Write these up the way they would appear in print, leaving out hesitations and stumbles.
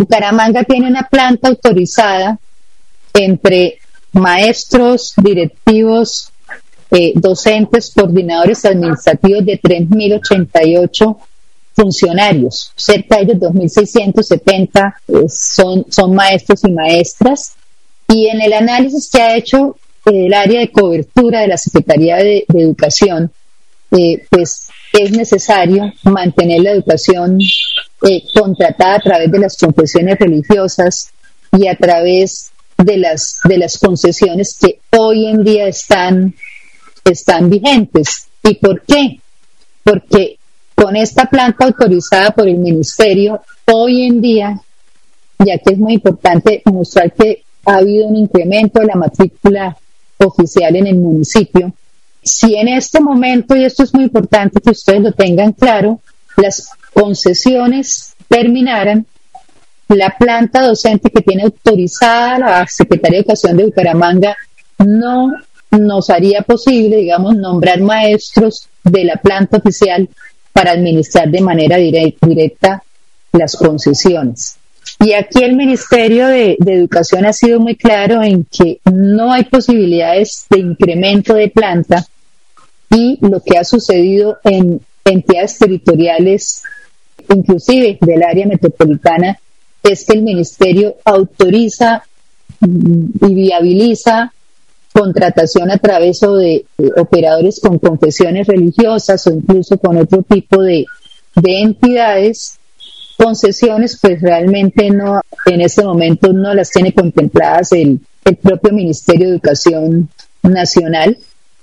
Bucaramanga tiene una planta autorizada entre maestros, directivos, docentes, coordinadores administrativos de 3.088 funcionarios. Cerca de ellos 2.670 son maestros y maestras. Y en el análisis que ha hecho el área de cobertura de la Secretaría de Educación, pues es necesario mantener la educación contratada a través de las confesiones religiosas y a través de las concesiones que hoy en día están vigentes. ¿Y por qué? Porque con esta planta autorizada por el Ministerio, hoy en día, ya que es muy importante mostrar que ha habido un incremento de la matrícula oficial en el municipio, si en este momento, y esto es muy importante que ustedes lo tengan claro, las concesiones terminaran, la planta docente que tiene autorizada la Secretaría de Educación de Bucaramanga no nos haría posible, digamos, nombrar maestros de la planta oficial para administrar de manera directa las concesiones. Y aquí el Ministerio de Educación ha sido muy claro en que no hay posibilidades de incremento de planta, y lo que ha sucedido en entidades territoriales, inclusive del área metropolitana, es que el Ministerio autoriza y viabiliza contratación a través de operadores con confesiones religiosas o incluso con otro tipo de entidades. Concesiones, pues realmente no, en este momento no las tiene contempladas el propio Ministerio de Educación Nacional.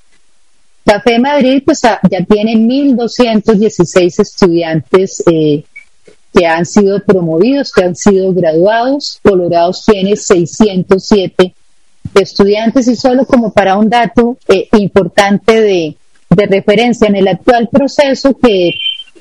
Café Madrid pues ya tiene 1.216 estudiantes que han sido promovidos, que han sido graduados. Colorados tiene 607 estudiantes, y solo como para un dato importante de referencia, en el actual proceso que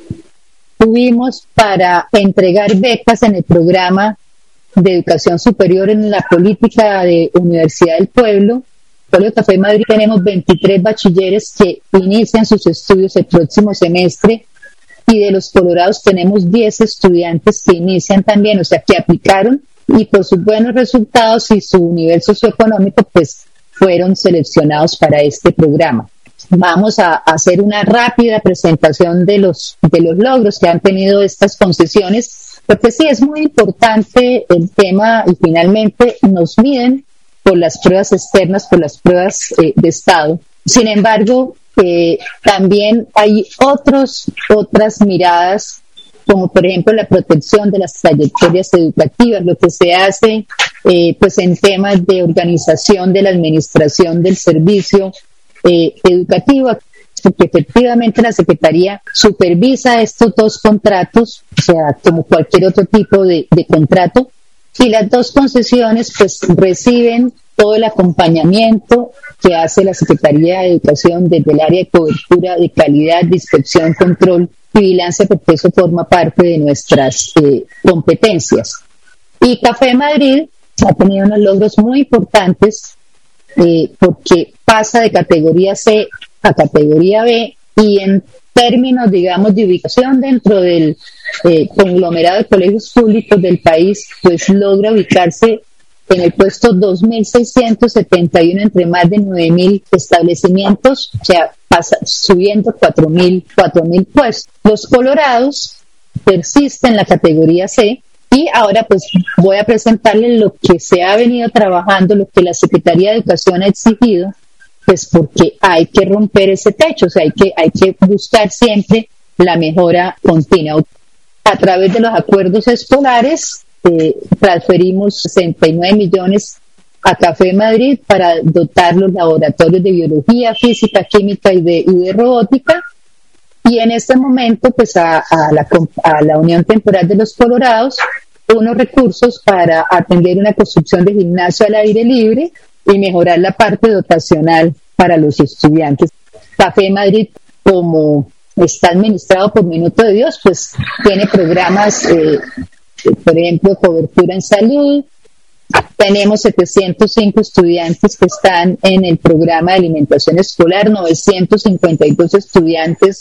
tuvimos para entregar becas en el programa de educación superior en la política de Universidad del Pueblo, Colegio Café Madrid, tenemos 23 bachilleres que inician sus estudios el próximo semestre, y de los Colorados tenemos 10 estudiantes que inician también, o sea, que aplicaron y por sus buenos resultados y su nivel socioeconómico, pues fueron seleccionados para este programa. Vamos a hacer una rápida presentación de los logros que han tenido estas concesiones, porque sí, es muy importante el tema, y finalmente nos miden por las pruebas externas, por las pruebas de Estado. Sin embargo, también hay otras miradas, como por ejemplo la protección de las trayectorias educativas, lo que se hace pues en temas de organización de la administración del servicio educativo, porque efectivamente la Secretaría supervisa estos dos contratos, o sea, como cualquier otro tipo de contrato, y las dos concesiones pues reciben todo el acompañamiento que hace la Secretaría de Educación desde el área de cobertura de calidad, de inspección, control y vigilancia, porque eso forma parte de nuestras competencias. Y Café Madrid ha tenido unos logros muy importantes porque pasa de categoría C a categoría B, y en términos, digamos, de ubicación dentro del conglomerado de colegios públicos del país, pues logra ubicarse en el puesto 2.671 entre más de 9.000 establecimientos, o sea, pasa subiendo 4.000 puestos. Los Colorados persisten en la categoría C, y ahora pues voy a presentarles lo que se ha venido trabajando, lo que la Secretaría de Educación ha exigido, pues porque hay que romper ese techo, o sea, hay que buscar siempre la mejora continua. A través de los acuerdos escolares, transferimos 69 millones a Café Madrid para dotar los laboratorios de biología, física, química y de robótica, y en este momento pues a la Unión Temporal de los Colorados unos recursos para atender una construcción de gimnasio al aire libre y mejorar la parte dotacional para los estudiantes. Café Madrid, como está administrado por Minuto de Dios, pues tiene programas por ejemplo, cobertura en salud. Tenemos 705 estudiantes que están en el programa de alimentación escolar, 952 estudiantes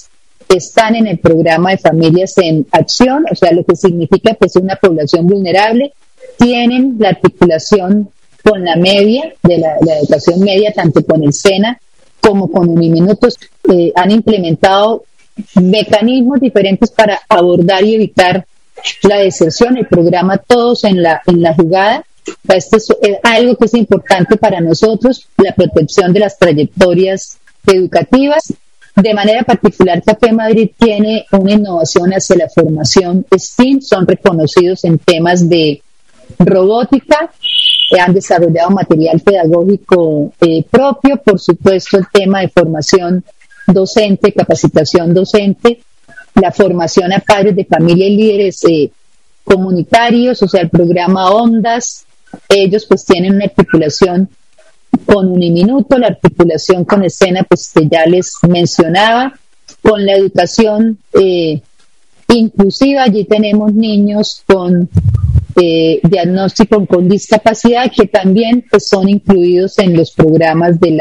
están en el programa de Familias en Acción, o sea, lo que significa que es una población vulnerable, tienen la articulación con la media, de la educación media, tanto con el SENA como con Uniminutos, han implementado mecanismos diferentes para abordar y evitar la deserción. El programa Todos en la Jugada, esto es algo que es importante para nosotros, la protección de las trayectorias educativas. De manera particular, Café Madrid tiene una innovación hacia la formación STEAM, son reconocidos en temas de robótica, han desarrollado material pedagógico propio, por supuesto el tema de formación docente, capacitación docente, la formación a padres de familia y líderes comunitarios, o sea, el programa Ondas, ellos pues tienen una articulación con Uniminuto, la articulación con escena pues que ya les mencionaba, con la educación inclusiva, allí tenemos niños con diagnóstico con discapacidad que también pues, son incluidos en los programas de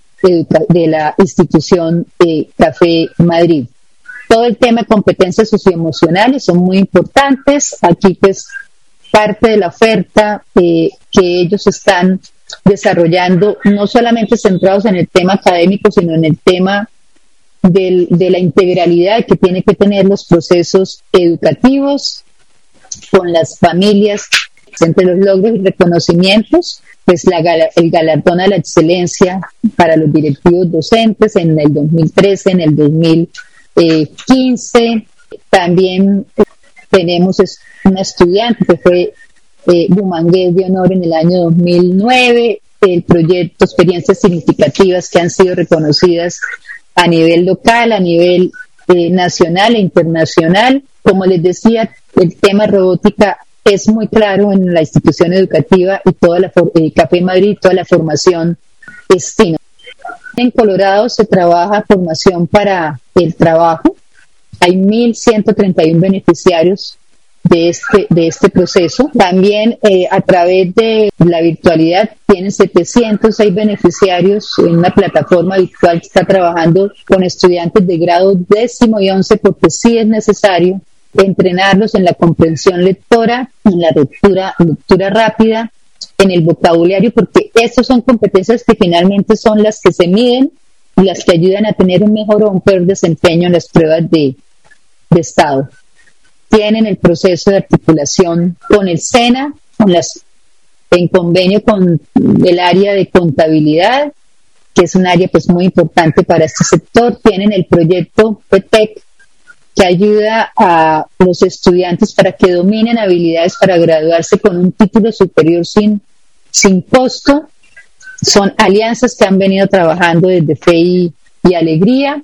la institución Café Madrid. Todo el tema de competencias socioemocionales son muy importantes. Aquí pues parte de la oferta que ellos están desarrollando, no solamente centrados en el tema académico, sino en el tema de la integralidad que tiene que tener los procesos educativos con las familias. Entre los logros y reconocimientos, pues el galardón a la excelencia para los directivos docentes en el 2013, en el 2015. También tenemos una estudiante que fue Bumangués de Honor en el año 2009, el proyecto Experiencias Significativas que han sido reconocidas a nivel local, a nivel nacional e internacional. Como les decía, el tema robótica es muy claro en la institución educativa y toda Café Madrid, toda la formación STEAM. En Colorado se trabaja formación para el trabajo. Hay 1.131 beneficiarios de este proceso. También a través de la virtualidad tienen 706 beneficiarios en una plataforma virtual que está trabajando con estudiantes de grado 10º y 11, porque sí es necesario entrenarlos en la comprensión lectora, en la lectura rápida, en el vocabulario, porque estas son competencias que finalmente son las que se miden y las que ayudan a tener un mejor o un peor desempeño en las pruebas de estado. Tienen el proceso de articulación con el SENA, en convenio con el área de contabilidad, que es un área pues muy importante para este sector. Tienen el proyecto PETEC, que ayuda a los estudiantes para que dominen habilidades para graduarse con un título superior sin costo. Son alianzas que han venido trabajando desde Fe y Alegría.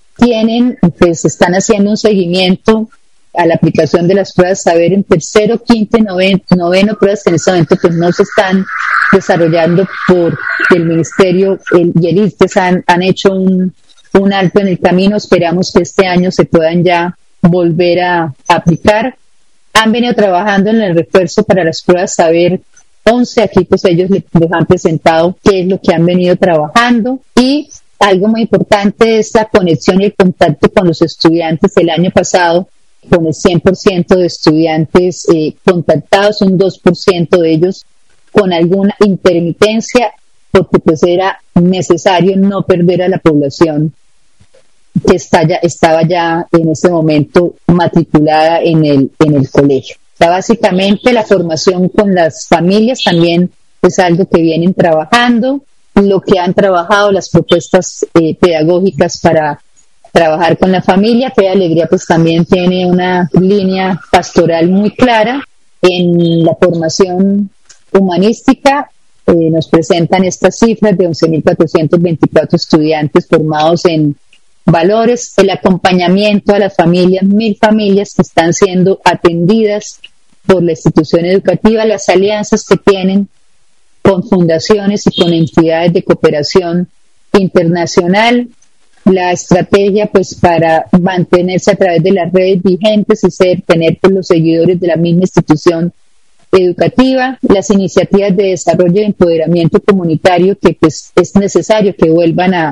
Están haciendo un seguimiento a la aplicación de las pruebas saber en tercero, quinto y noveno, pruebas que en este momento pues no se están desarrollando porque el Ministerio y el ICFES han hecho un alto en el camino. Esperamos que este año se puedan ya volver a aplicar. Han venido trabajando en el refuerzo para las pruebas saber 11, aquí pues ellos les han presentado qué es lo que han venido trabajando, y algo muy importante es la conexión y el contacto con los estudiantes. El año pasado, con el 100% de estudiantes contactados, un 2% de ellos con alguna intermitencia, porque pues era necesario no perder a la población que estaba ya en ese momento matriculada en el colegio. O sea, básicamente la formación con las familias también es algo que vienen trabajando, lo que han trabajado, las propuestas pedagógicas para trabajar con la familia. Fe y Alegría pues también tiene una línea pastoral muy clara. En la formación humanística nos presentan estas cifras de 11.424 estudiantes formados en valores, el acompañamiento a las familias, 1.000 familias que están siendo atendidas por la institución educativa, las alianzas que tienen con fundaciones y con entidades de cooperación internacional, la estrategia pues para mantenerse a través de las redes vigentes y tener pues, los seguidores de la misma institución educativa, las iniciativas de desarrollo y empoderamiento comunitario que pues es necesario que vuelvan a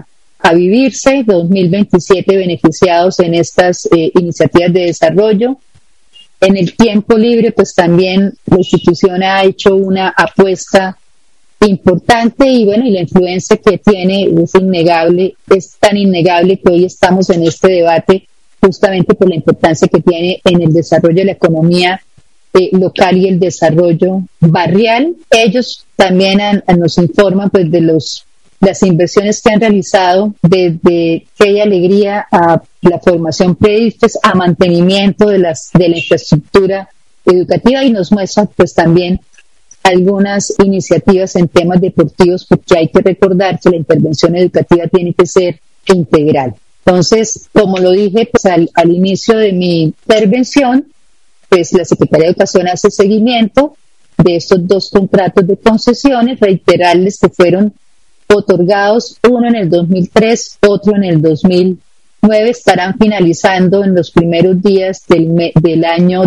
a vivirse, 2027 beneficiados en estas iniciativas de desarrollo. En el tiempo libre, pues también la institución ha hecho una apuesta importante y bueno, y la influencia que tiene es innegable, es tan innegable que hoy estamos en este debate justamente por la importancia que tiene en el desarrollo de la economía local y el desarrollo barrial. Ellos también nos informan pues de las inversiones que han realizado desde Qué Alegría a la formación pre-IFES a mantenimiento de la infraestructura educativa y nos muestra pues también algunas iniciativas en temas deportivos porque hay que recordar que la intervención educativa tiene que ser integral. Entonces, como lo dije pues, al inicio de mi intervención, pues la Secretaría de Educación hace seguimiento de estos 2 contratos de concesiones, reiterarles que fueron otorgados, uno en el 2003, otro en el 2009, estarán finalizando en los primeros días del año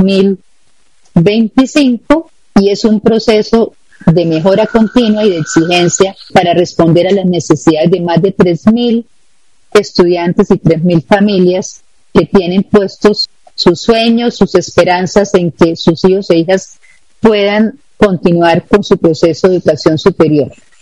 2025 y es un proceso de mejora continua y de exigencia para responder a las necesidades de más de 3.000 estudiantes y 3.000 familias que tienen puestos sus sueños, sus esperanzas en que sus hijos e hijas puedan continuar con su proceso de educación superior.